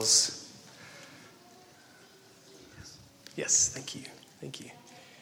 bells. Yes, thank you. Thank you.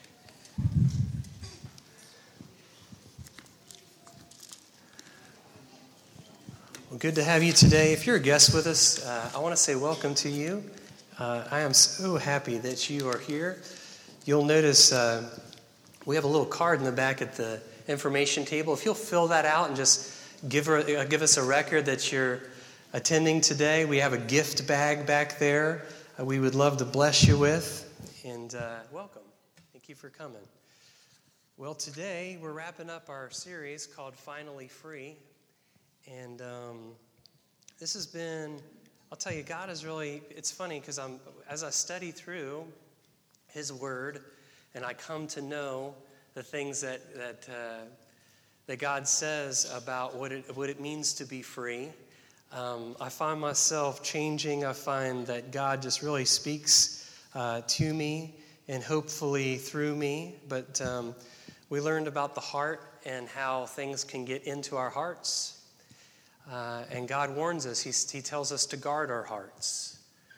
Well, good to have you today. If you're a guest with us, I want to say welcome to you. I am so happy that you are here. You'll notice we have a little card in the back at the information table. If you'll fill that out and just give us a record that you're attending today. We have a gift bag back there we would love to bless you with. And welcome. Thank you for coming. Well, today we're wrapping up our series called Finally Free. And this has been, I'll tell you, God is really, it's funny because as I study through His Word and I come to know the things that God says about what it means to be free, I find myself changing. I find that God just really speaks to me and hopefully through me. But we learned about the heart and how things can get into our hearts. And God warns us. He tells us to guard our hearts.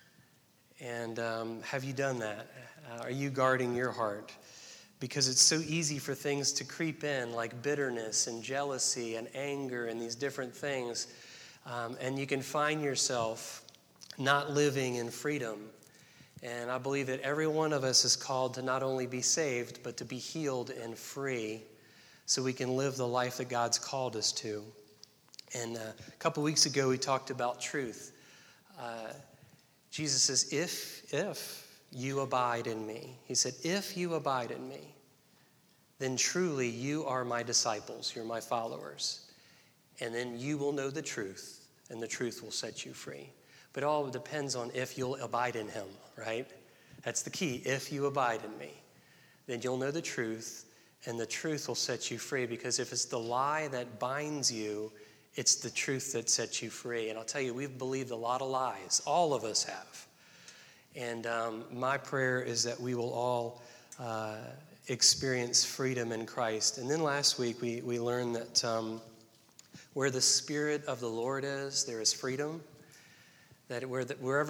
And have you done that? Are you guarding your heart? Because it's so easy for things to creep in, like bitterness and jealousy and anger and these different things. And you can find yourself not living in freedom. And I believe that every one of us is called to not only be saved, but to be healed and free so we can live the life that God's called us to. And a couple weeks ago, we talked about truth. Jesus says, if you abide in me. He said, if you abide in me, then truly you are my disciples. You're my followers. And then you will know the truth, and the truth will set you free. But it all depends on if you'll abide in him, right? That's the key. If you abide in me, then you'll know the truth, and the truth will set you free. Because if it's the lie that binds you, it's the truth that sets you free. And I'll tell you, we've believed a lot of lies. All of us have. And my prayer is that we will all experience freedom in Christ. And then last week, we learned that where the Spirit of the Lord is, there is freedom. That we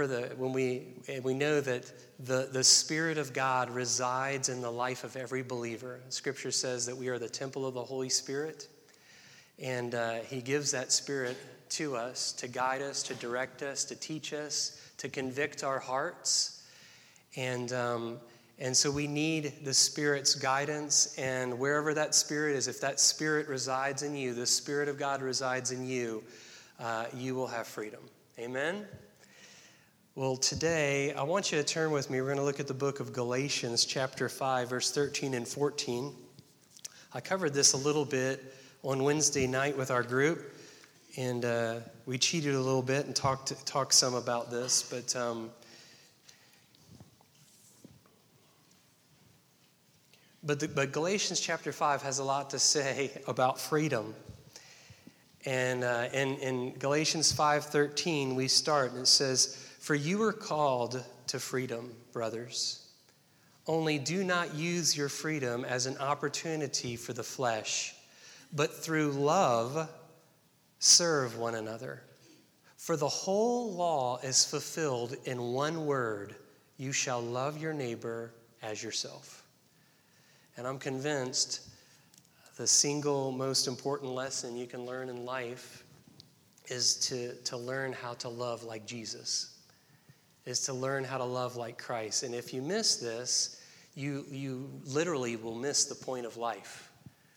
know that the Spirit of God resides in the life of every believer. Scripture says that we are the temple of the Holy Spirit. And he gives that Spirit to us to guide us, to direct us, to teach us, to convict our hearts. And so we need the Spirit's guidance. And wherever that Spirit is, if that Spirit resides in you, the Spirit of God resides in you, you will have freedom. Amen? Well, today, I want you to turn with me. We're going to look at the book of Galatians, chapter 5, verse 13 and 14. I covered this a little bit on Wednesday night with our group, and we cheated a little bit and talked some about this, but Galatians chapter 5 has a lot to say about freedom. And in Galatians 5:13 we start, and it says, "For you were called to freedom, brothers. Only do not use your freedom as an opportunity for the flesh, but through love, serve one another. For the whole law is fulfilled in one word, you shall love your neighbor as yourself." And I'm convinced the single most important lesson you can learn in life is to learn how to love like Jesus, is to learn how to love like Christ. And if you miss this, you literally will miss the point of life.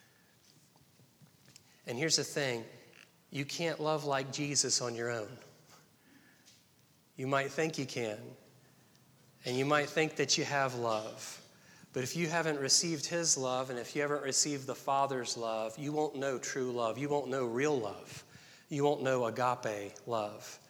And here's the thing, you can't love like Jesus on your own. You might think you can, and you might think that you have love. But if you haven't received his love, and if you haven't received the Father's love, you won't know true love. You won't know real love. You won't know agape love.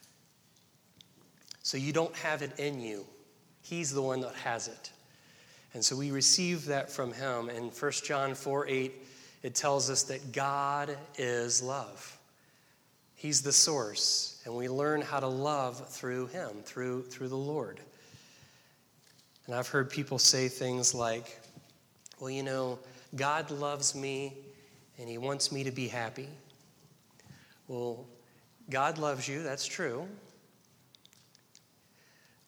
So you don't have it in you. He's the one that has it. And so we receive that from him. In 1 John 4:8, it tells us that God is love. He's the source, and we learn how to love through him, through the Lord. And I've heard people say things like, well, you know, God loves me, and he wants me to be happy. Well, God loves you, that's true.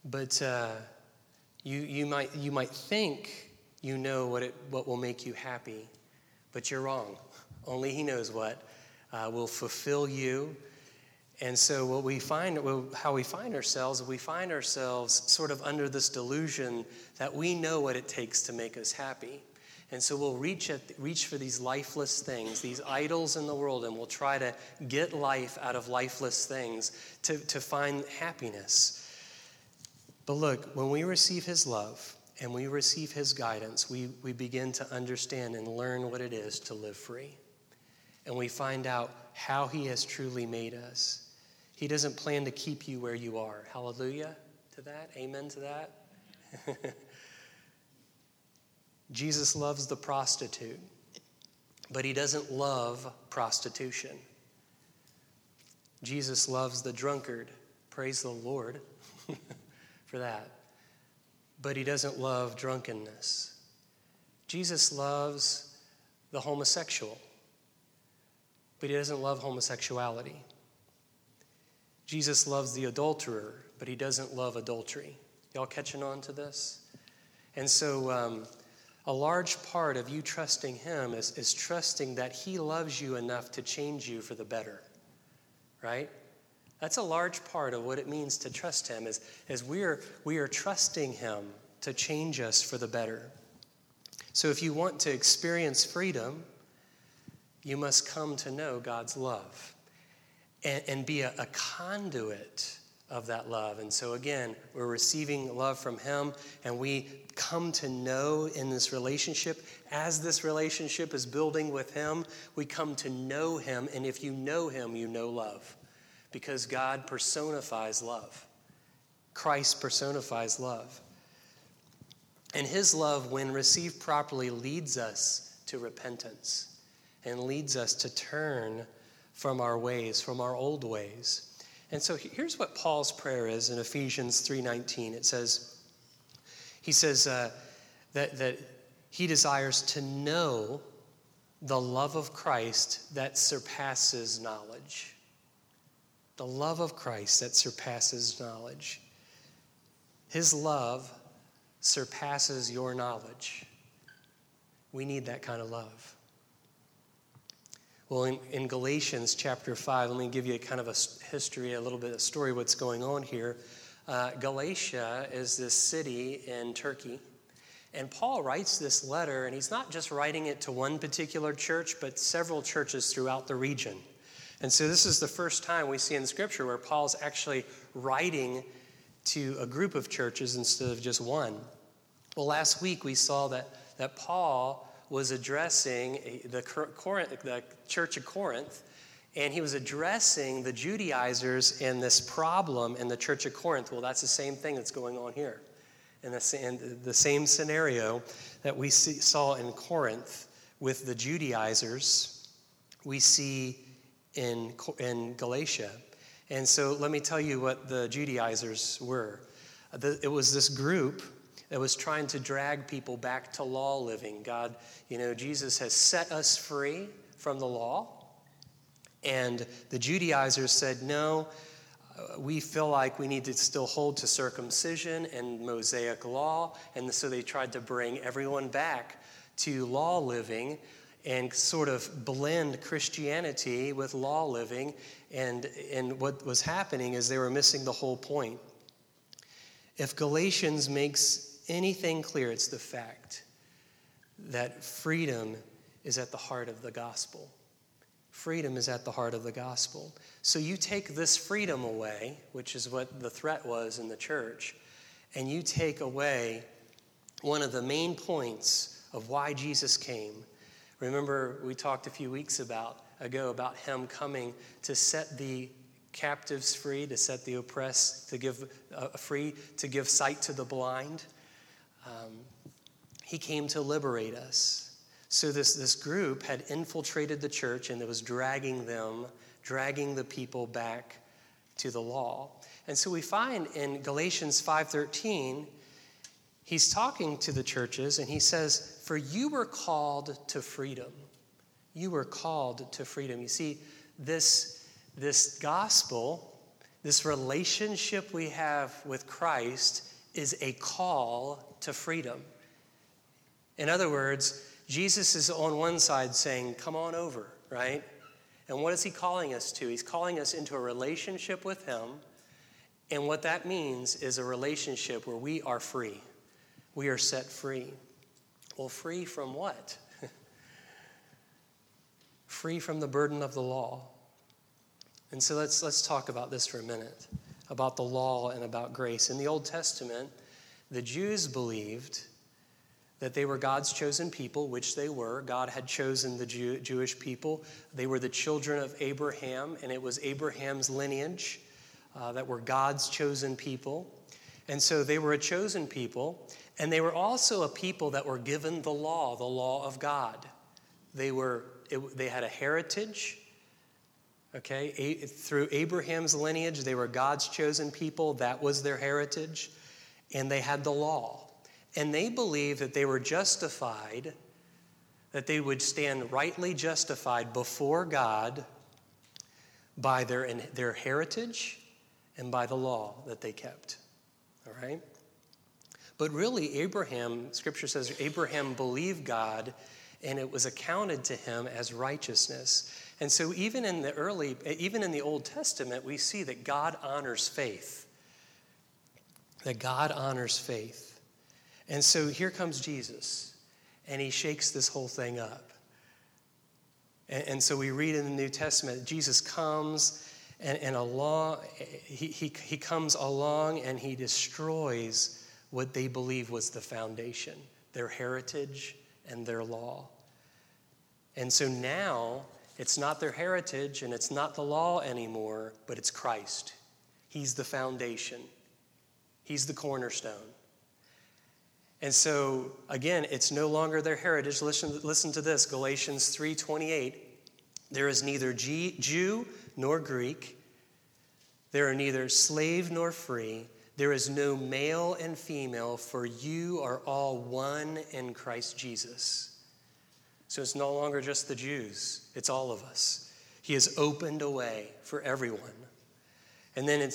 But you might think you know what will make you happy, but you're wrong. Only He knows what will fulfill you. And so how we find ourselves sort of under this delusion that we know what it takes to make us happy. And so we'll reach for these lifeless things, these idols in the world, and we'll try to get life out of lifeless things to find happiness. But look, when we receive His love and we receive His guidance, we begin to understand and learn what it is to live free. And we find out how He has truly made us. He doesn't plan to keep you where you are. Hallelujah to that. Amen to that. Jesus loves the prostitute, but He doesn't love prostitution. Jesus loves the drunkard. Praise the Lord for that. But He doesn't love drunkenness. Jesus loves the homosexual, but He doesn't love homosexuality. Jesus loves the adulterer, but He doesn't love adultery. Y'all catching on to this? And so a large part of you trusting Him is trusting that He loves you enough to change you for the better, right? That's a large part of what it means to trust Him, is we are trusting Him to change us for the better. So if you want to experience freedom, you must come to know God's love and be a conduit of that love. And so again, we're receiving love from Him, and we come to know in this relationship. As this relationship is building with Him, we come to know Him, and if you know Him, you know love. Because God personifies love. Christ personifies love. And His love, when received properly, leads us to repentance and leads us to turn from our ways, from our old ways. And so here's what Paul's prayer is in Ephesians 3:19. He says that he desires to know the love of Christ that surpasses knowledge. The love of Christ that surpasses knowledge. His love surpasses your knowledge. We need that kind of love. Well, in Galatians chapter 5, let me give you a kind of a history, a little bit of story of what's going on here. Galatia is this city in Turkey. And Paul writes this letter, and he's not just writing it to one particular church, but several churches throughout the region. And so this is the first time we see in Scripture where Paul's actually writing to a group of churches instead of just one. Well, last week we saw that Paul was addressing the church of Corinth, and he was addressing the Judaizers and this problem in the church of Corinth. Well, that's the same thing that's going on here. And the same scenario that we saw in Corinth with the Judaizers, we see in Galatia. And so let me tell you what the Judaizers were. It was this group that was trying to drag people back to law living. God, Jesus has set us free from the law. And the Judaizers said, no, we feel like we need to still hold to circumcision and Mosaic law. And so they tried to bring everyone back to law living and sort of blend Christianity with law living. And what was happening is they were missing the whole point. If Galatians makes anything clear, it's the fact that freedom is at the heart of the gospel. Freedom is at the heart of the gospel. So you take this freedom away, which is what the threat was in the church, and you take away one of the main points of why Jesus came. Remember, we talked a few weeks ago about Him coming to set the captives free, to set the oppressed, to give free, to give sight to the blind. He came to liberate us. So this group had infiltrated the church, and it was dragging the people back to the law. And so we find in Galatians 5:13, he's talking to the churches, and he says, "For you were called to freedom." You were called to freedom. You see, this gospel, This relationship we have with Christ is a call to freedom. In other words, Jesus is on one side saying, come on over, right? And what is he calling us to? He's calling us into a relationship with him. And what that means is a relationship where we are free. We are set free. Well, free from what? Free from the burden of the law. And so let's talk about this for a minute, about the law and about grace. In the Old Testament, the Jews believed that they were God's chosen people, which they were. God had chosen the Jewish people. They were the children of Abraham, and it was Abraham's lineage that were God's chosen people. And so they were a chosen people, and they were also a people that were given the law of God. They had a heritage. Okay, through Abraham's lineage, they were God's chosen people. That was their heritage. And they had the law. And they believed that they were justified, that they would stand rightly justified before God by their heritage and by the law that they kept. All right? But really, Scripture says Abraham believed God, and it was accounted to him as righteousness. And so even in the Old Testament, we see that God honors faith. That God honors faith. And so here comes Jesus, and he shakes this whole thing up. And so we read in the New Testament, Jesus comes, and he comes along, and he destroys what they believe was the foundation, their heritage and their law. And so now, it's not their heritage and it's not the law anymore, but it's Christ. He's the foundation. He's the cornerstone. And so, again, it's no longer their heritage. Listen to this, Galatians 3:28. There is neither Jew nor Greek. There are neither slave nor free. There is no male and female, for you are all one in Christ Jesus. So it's no longer just the Jews, it's all of us. He has opened a way for everyone. And then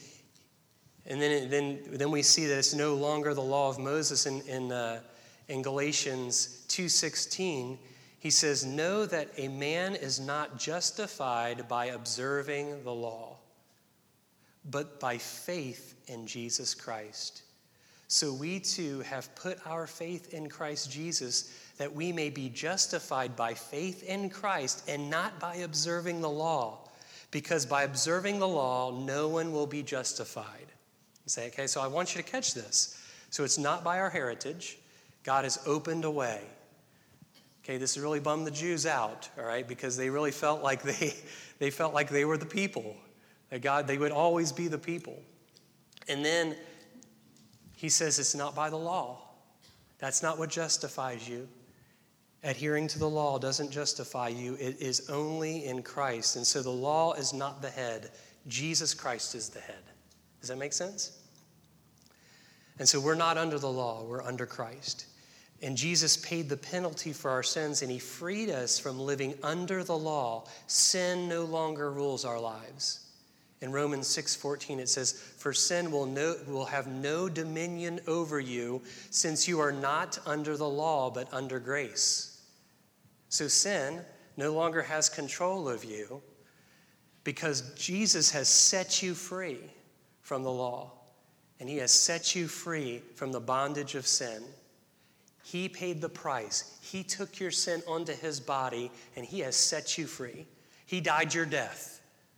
then we see that it's no longer the law of Moses in Galatians 2:16. He says, "Know that a man is not justified by observing the law, but by faith in Jesus Christ. So we too have put our faith in Christ Jesus, that we may be justified by faith in Christ and not by observing the law. Because by observing the law, no one will be justified." You say, okay, so I want you to catch this. So it's not by our heritage. God has opened a way. Okay, this really bummed the Jews out, all right, because they really felt like they felt like they were the people. That they would always be the people. And then he says it's not by the law. That's not what justifies you. Adhering to the law doesn't justify you. It is only in Christ. And so the law is not the head. Jesus Christ is the head. Does that make sense? And so we're not under the law. We're under Christ. And Jesus paid the penalty for our sins, and he freed us from living under the law. Sin no longer rules our lives. In Romans 6:14, it says, "For sin will have no dominion over you, since you are not under the law, but under grace." So sin no longer has control of you because Jesus has set you free from the law, and he has set you free from the bondage of sin. He paid the price. He took your sin onto his body, and he has set you free. He died your death.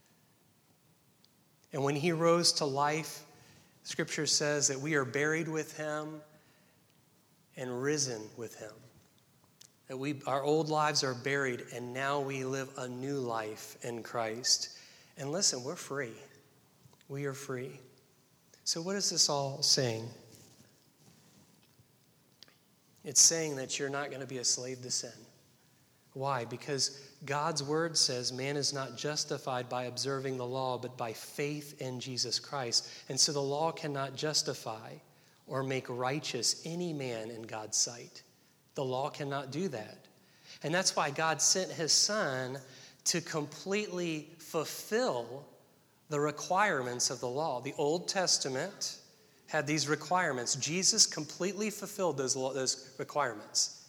And when he rose to life, Scripture says that we are buried with him and risen with him. That our old lives are buried, and now we live a new life in Christ. And listen, we're free. We are free. So what is this all saying? It's saying that you're not going to be a slave to sin. Why? Because God's word says man is not justified by observing the law, but by faith in Jesus Christ. And so the law cannot justify or make righteous any man in God's sight. The law cannot do that. And that's why God sent his son to completely fulfill the requirements of the law. The Old Testament had these requirements. Jesus completely fulfilled those requirements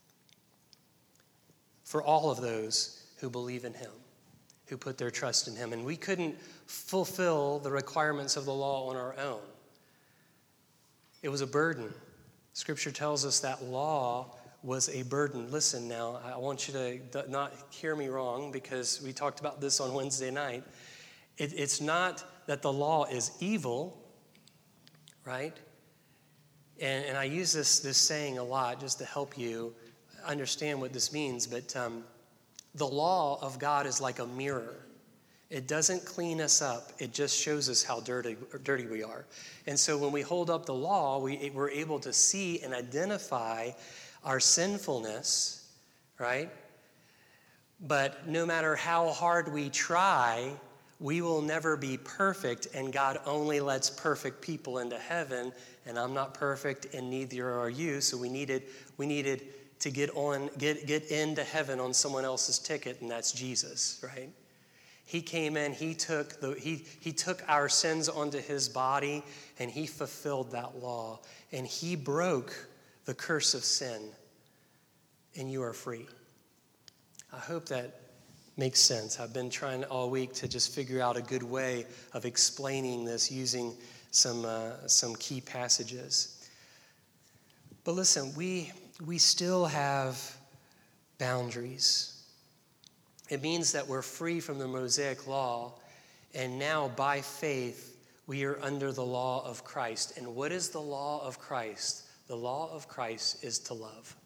for all of those who believe in him, who put their trust in him. And we couldn't fulfill the requirements of the law on our own. It was a burden. Scripture tells us that law was a burden. Listen now, I want you to not hear me wrong, because we talked about this on Wednesday night. It's not that the law is evil, right? And I use this saying a lot just to help you understand what this means. But the law of God is like a mirror. It doesn't clean us up. It just shows us how dirty we are. And so when we hold up the law, we're able to see and identify our sinfulness, right? But no matter how hard we try, we will never be perfect, and God only lets perfect people into heaven, and I'm not perfect, and neither are you, so we needed to get into heaven on someone else's ticket, and that's Jesus, right? He came in, he took our sins onto his body, and he fulfilled that law, and he broke the curse of sin, and you are free. I hope that makes sense. I've been trying all week to just figure out a good way of explaining this using some key passages. But listen, we still have boundaries. It means that we're free from the Mosaic law, and now by faith we are under the law of Christ. And what is the law of Christ? The law of Christ is to love.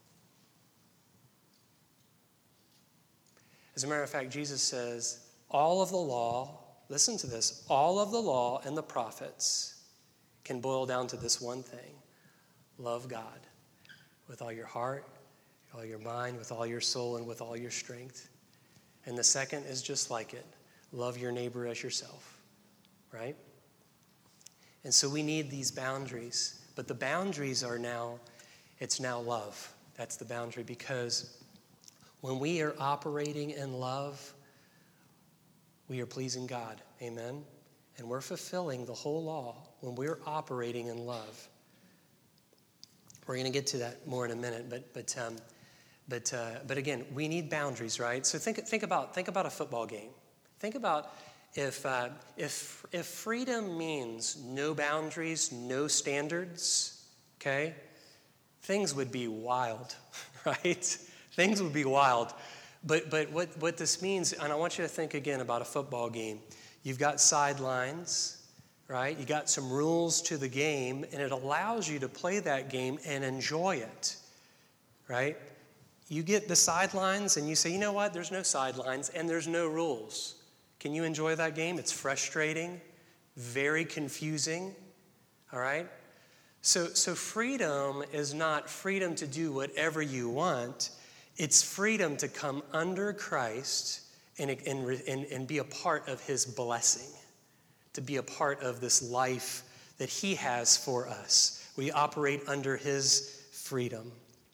As a matter of fact, Jesus says, all of the law, listen to this, all of the law and the prophets can boil down to this one thing: love God with all your heart, with all your mind, with all your soul, and with all your strength. And the second is just like it: love your neighbor as yourself, right? And so we need these boundaries. But the boundaries are now love. That's the boundary, because when we are operating in love, we are pleasing God. Amen? And we're fulfilling the whole law when we're operating in love. We're going to get to that more in a minute, but again, we need boundaries, right? So think about a football game. Think about if freedom means no boundaries, no standards, okay, things would be wild, right? Things would be wild. But what this means, and I want you to think again about a football game. You've got sidelines, right? You got some rules to the game, and it allows you to play that game and enjoy it, right? You get the sidelines, and you say, you know what? There's no sidelines, and there's no rules. Can you enjoy that game? It's frustrating, very confusing, all right? So freedom is not freedom to do whatever you want. It's freedom to come under Christ and be a part of his blessing, to be a part of this life that he has for us. We operate under his freedom.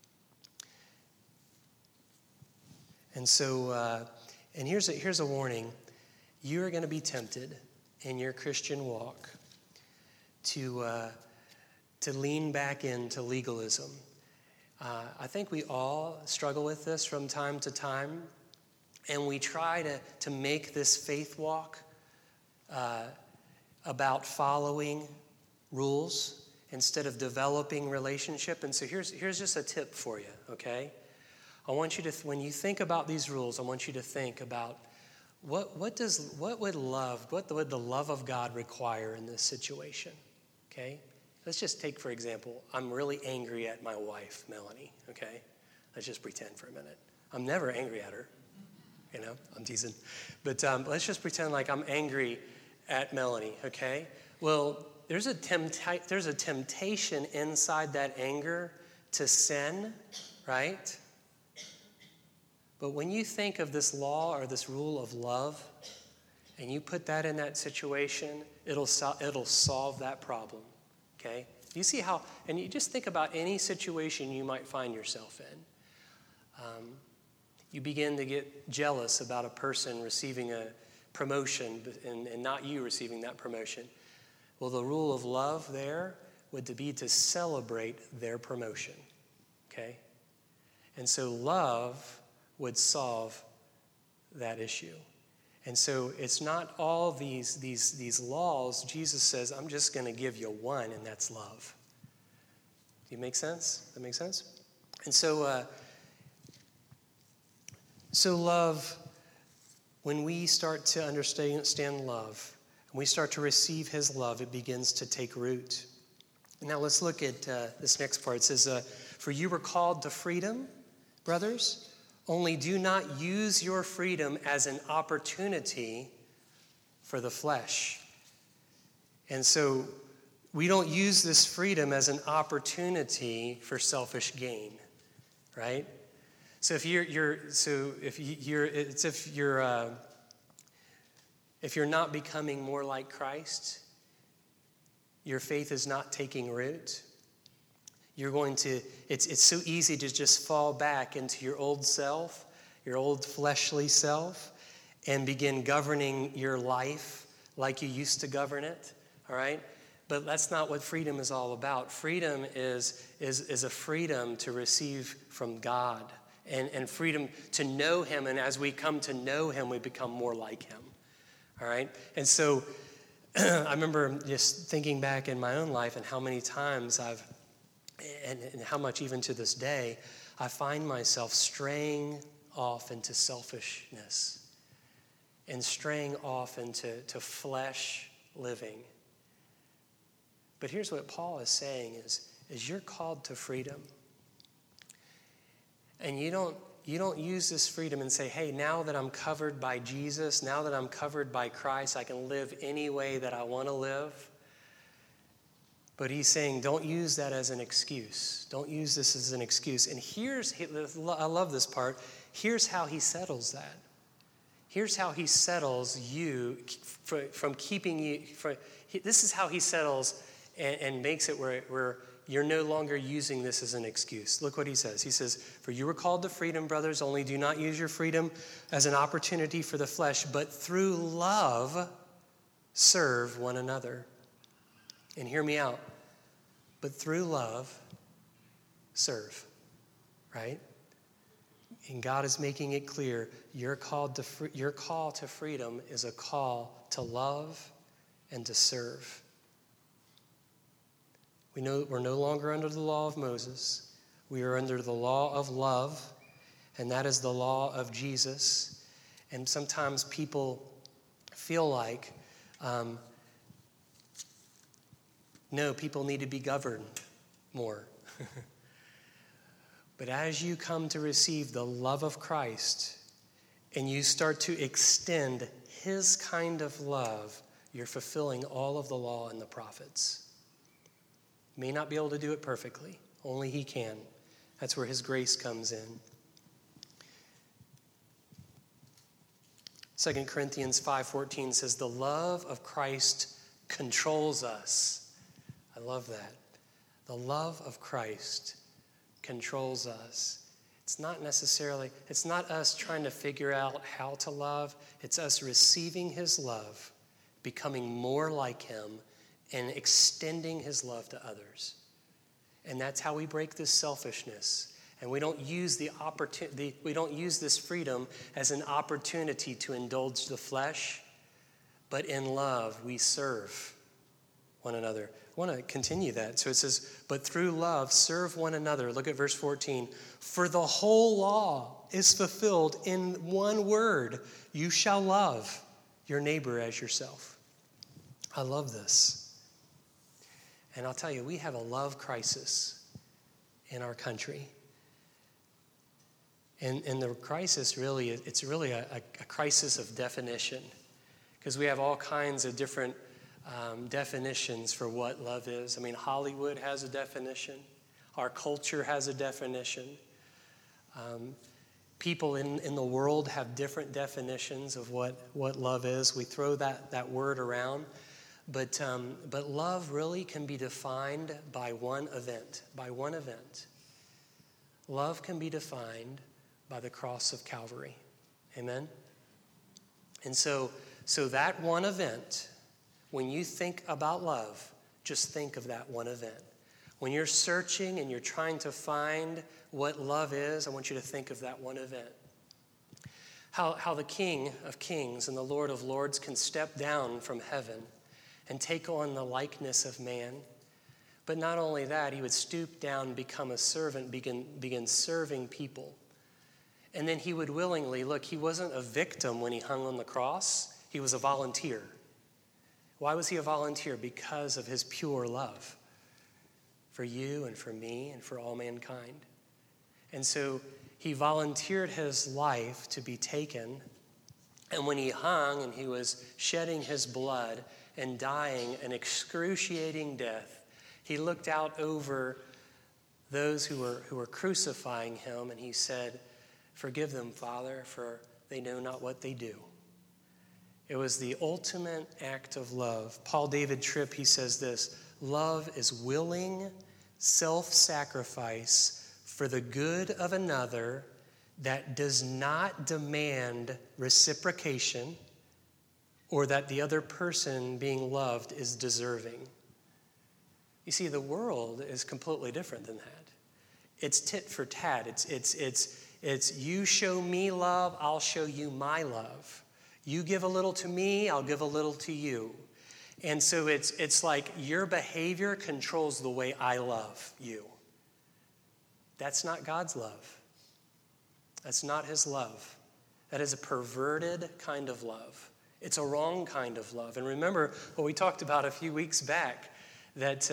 And so, and here's a warning. You are going to be tempted in your Christian walk to lean back into legalism. I think we all struggle with this from time to time, and we try to make this faith walk about following rules instead of developing relationship. And so here's just a tip for you, okay? I want you to, when you think about these rules, I want you to think about what would the love of God require in this situation, okay? Let's just take, for example, I'm really angry at my wife, Melanie, okay? Let's just pretend for a minute. I'm never angry at her, I'm teasing. But let's just pretend like I'm angry at Melanie, okay? Well, there's a temptation inside that anger to sin, right? But when you think of this law or this rule of love, and you put that in that situation, it'll solve that problem, okay? You see how, and you just think about any situation you might find yourself in. You begin to get jealous about a person receiving a promotion and not you receiving that promotion. Well, the rule of love there would be to celebrate their promotion, okay? And so love would solve that issue. And so it's not all these laws. Jesus says, I'm just going to give you one, and that's love. Do you make sense? That makes sense? And so love, when we start to understand love, and we start to receive his love, it begins to take root. Now let's look at this next part. It says, for you were called to freedom, brothers, only do not use your freedom as an opportunity for the flesh. And so we don't use this freedom as an opportunity for selfish gain, right? So if you're not becoming more like Christ, your faith is not taking root. You're going to, it's so easy to just fall back into your old self, your old fleshly self, and begin governing your life like you used to govern it, all right? But that's not what freedom is all about. Freedom is a freedom to receive from God and freedom to know him. And as we come to know him, we become more like him, all right? And so I remember just thinking back in my own life and how many times and how much even to this day, I find myself straying off into selfishness and straying off into flesh living. But here's what Paul is saying is you're called to freedom. And you don't use this freedom and say, hey, now that I'm covered by Jesus, now that I'm covered by Christ, I can live any way that I want to live. But he's saying, don't use that as an excuse. Don't use this as an excuse. And I love this part. Here's how he settles that. Here's how he settles you from keeping you. This is how he settles and makes it where you're no longer using this as an excuse. Look what he says. He says, for you were called to freedom, brothers, only do not use your freedom as an opportunity for the flesh, but through love serve one another. And hear me out. But through love, serve, right? And God is making it clear, your call to freedom is a call to love and to serve. We know we're no longer under the law of Moses. We are under the law of love, and that is the law of Jesus. And sometimes people feel like, no, people need to be governed more. But as you come to receive the love of Christ and you start to extend his kind of love, you're fulfilling all of the law and the prophets. You may not be able to do it perfectly. Only he can. That's where his grace comes in. 2 Corinthians 5:14 says, the love of Christ controls us. I love that. The love of Christ controls us. It's not us trying to figure out how to love. It's us receiving his love, becoming more like him, and extending his love to others. And that's how we break this selfishness. And we don't use we don't use this freedom as an opportunity to indulge the flesh, but in love we serve one another. I want to continue that. So it says, but through love, serve one another. Look at verse 14. For the whole law is fulfilled in one word. You shall love your neighbor as yourself. I love this. And I'll tell you, we have a love crisis in our country. And the crisis it's really a crisis of definition. Because we have all kinds of different definitions for what love is. I mean, Hollywood has a definition. Our culture has a definition. People in the world have different definitions of what love is. We throw that word around. But love really can be defined by one event. By one event. Love can be defined by the cross of Calvary. Amen? And so so that one event, when you think about love, just think of that one event. When you're searching and you're trying to find what love is, I want you to think of that one event. How the King of Kings and the Lord of Lords can step down from heaven and take on the likeness of man. But not only that, he would stoop down, become a servant, begin serving people. And then he would willingly, look, he wasn't a victim when he hung on the cross. He was a volunteer. Why was he a volunteer? Because of his pure love for you and for me and for all mankind. And so he volunteered his life to be taken. And when he hung and he was shedding his blood and dying an excruciating death, he looked out over those who were crucifying him, and he said, "Forgive them, Father, for they know not what they do." It was the ultimate act of love. Paul David Tripp, he says this: love is willing self-sacrifice for the good of another that does not demand reciprocation or that the other person being loved is deserving. You see, the world is completely different than that. It's tit for tat. It's you show me love, I'll show you my love. You give a little to me, I'll give a little to you. And so it's like your behavior controls the way I love you. That's not God's love. That's not his love. That is a perverted kind of love. It's a wrong kind of love. And remember what we talked about a few weeks back, that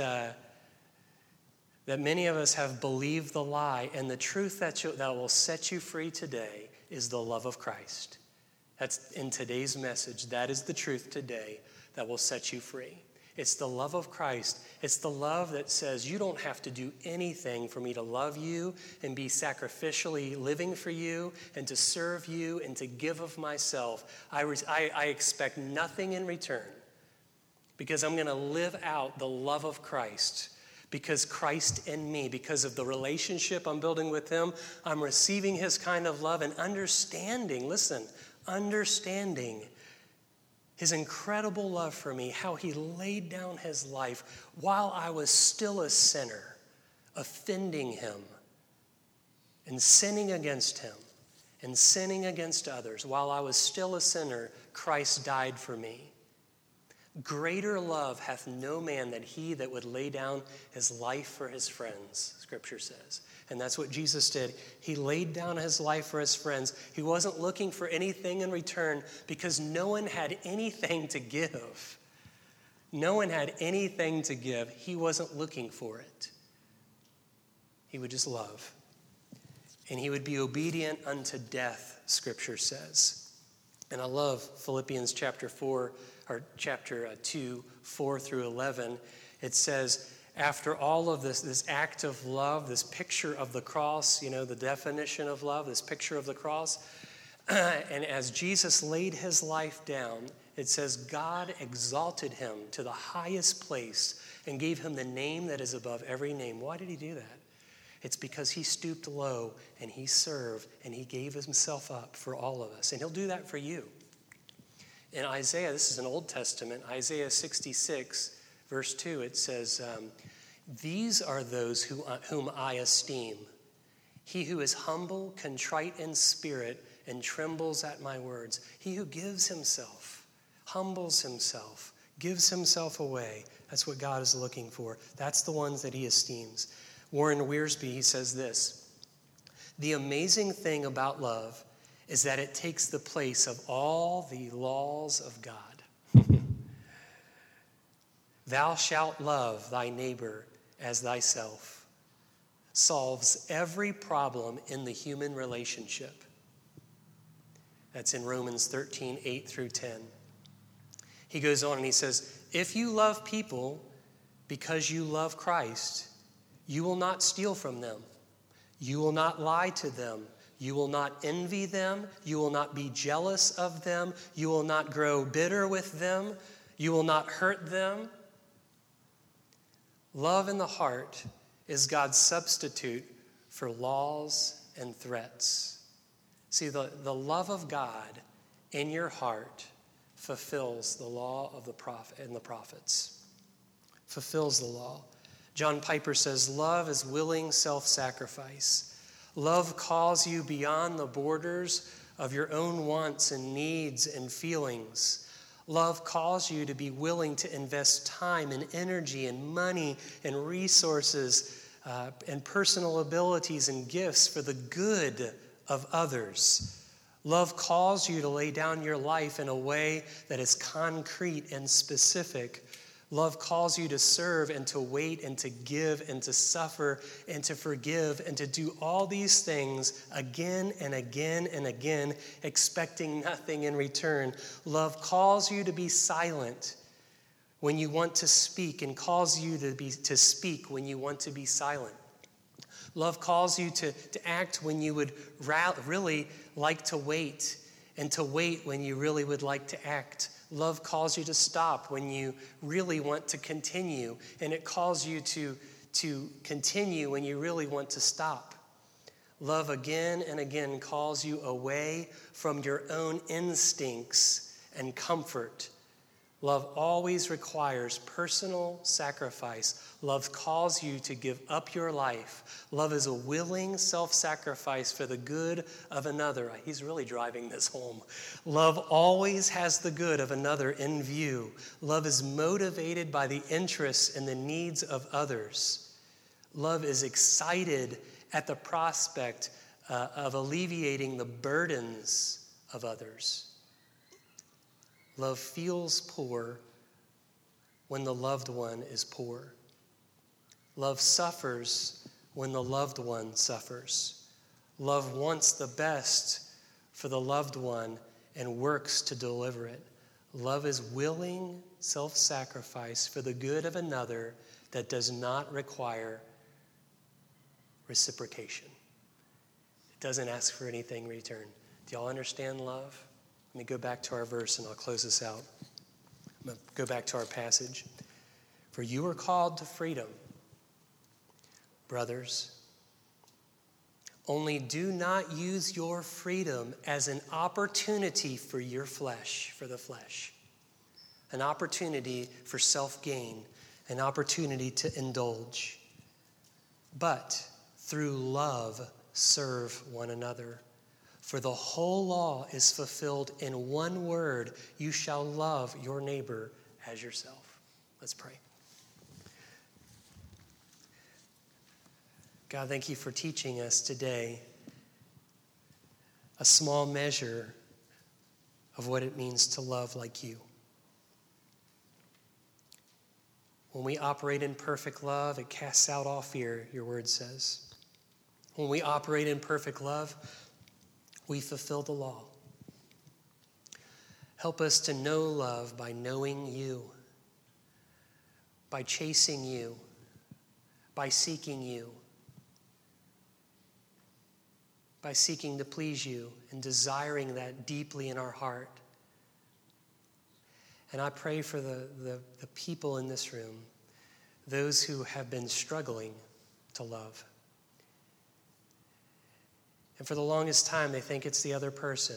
many of us have believed the lie, and the truth that will set you free today is the love of Christ. That's in today's message. That is the truth today that will set you free. It's the love of Christ. It's the love that says you don't have to do anything for me to love you and be sacrificially living for you and to serve you and to give of myself. I expect nothing in return because I'm going to live out the love of Christ. Because Christ in me, because of the relationship I'm building with him, I'm receiving his kind of love and understanding his incredible love for me, how he laid down his life while I was still a sinner, offending him and sinning against him and sinning against others. While I was still a sinner, Christ died for me. Greater love hath no man than he that would lay down his life for his friends, Scripture says. And that's what Jesus did. He laid down his life for his friends. He wasn't looking for anything in return because no one had anything to give. No one had anything to give. He wasn't looking for it. He would just love. And he would be obedient unto death, Scripture says. And I love Philippians chapter 2, 4 through 11. It says, after all of this act of love, this picture of the cross, the definition of love, this picture of the cross, and as Jesus laid his life down, it says God exalted him to the highest place and gave him the name that is above every name. Why did he do that? It's because he stooped low and he served and he gave himself up for all of us. And he'll do that for you. In Isaiah, this is an Old Testament, Isaiah 66, verse 2, it says, these are those whom I esteem. He who is humble, contrite in spirit, and trembles at my words. He who gives himself, humbles himself, gives himself away. That's what God is looking for. That's the ones that he esteems. Warren Wiersbe, he says this: the amazing thing about love is that it takes the place of all the laws of God. Thou shalt love thy neighbor as thyself solves every problem in the human relationship. That's in Romans 13, 8 through 10. He goes on and he says, if you love people because you love Christ, you will not steal from them. You will not lie to them. You will not envy them. You will not be jealous of them. You will not grow bitter with them. You will not hurt them. Love in the heart is God's substitute for laws and threats. See, the love of God in your heart fulfills the law of the prophet and the prophets. Fulfills the law. John Piper says, love is willing self-sacrifice. Love calls you beyond the borders of your own wants and needs and feelings. Love calls you to be willing to invest time and energy and money and resources and personal abilities and gifts for the good of others. Love calls you to lay down your life in a way that is concrete and specific. Love calls you to serve and to wait and to give and to suffer and to forgive and to do all these things again and again and again, expecting nothing in return. Love calls you to be silent when you want to speak and calls you to speak when you want to be silent. Love calls you to act when you would really like to wait and to wait when you really would like to act. Love calls you to stop when you really want to continue, and it calls you to continue when you really want to stop. Love again and again calls you away from your own instincts and comfort. Love always requires personal sacrifice. Love calls you to give up your life. Love is a willing self-sacrifice for the good of another. He's really driving this home. Love always has the good of another in view. Love is motivated by the interests and the needs of others. Love is excited at the prospect of alleviating the burdens of others. Love feels poor when the loved one is poor. Love suffers when the loved one suffers. Love wants the best for the loved one and works to deliver it. Love is willing self-sacrifice for the good of another that does not require reciprocation. It doesn't ask for anything in return. Do y'all understand love? Let me go back to our verse and I'll close this out. I'm going to go back to our passage. For you are called to freedom, brothers. Only do not use your freedom as an opportunity for your flesh, for the flesh. An opportunity for self-gain, an opportunity to indulge. But through love, serve one another. For the whole law is fulfilled in one word, you shall love your neighbor as yourself. Let's pray. God, thank you for teaching us today a small measure of what it means to love like you. When we operate in perfect love, it casts out all fear, your word says. When we operate in perfect love, we fulfill the law. Help us to know love by knowing you, by chasing you, by seeking you, by seeking to please you and desiring that deeply in our heart. And I pray for the people in this room, those who have been struggling to love. And for the longest time, they think it's the other person.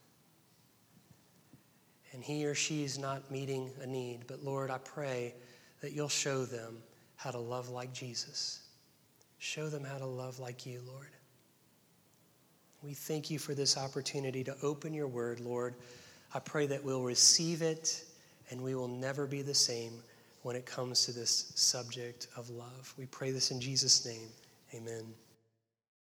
And he or she is not meeting a need. But Lord, I pray that you'll show them how to love like Jesus. Show them how to love like you, Lord. We thank you for this opportunity to open your word, Lord. I pray that we'll receive it and we will never be the same when it comes to this subject of love. We pray this in Jesus' name. Amen.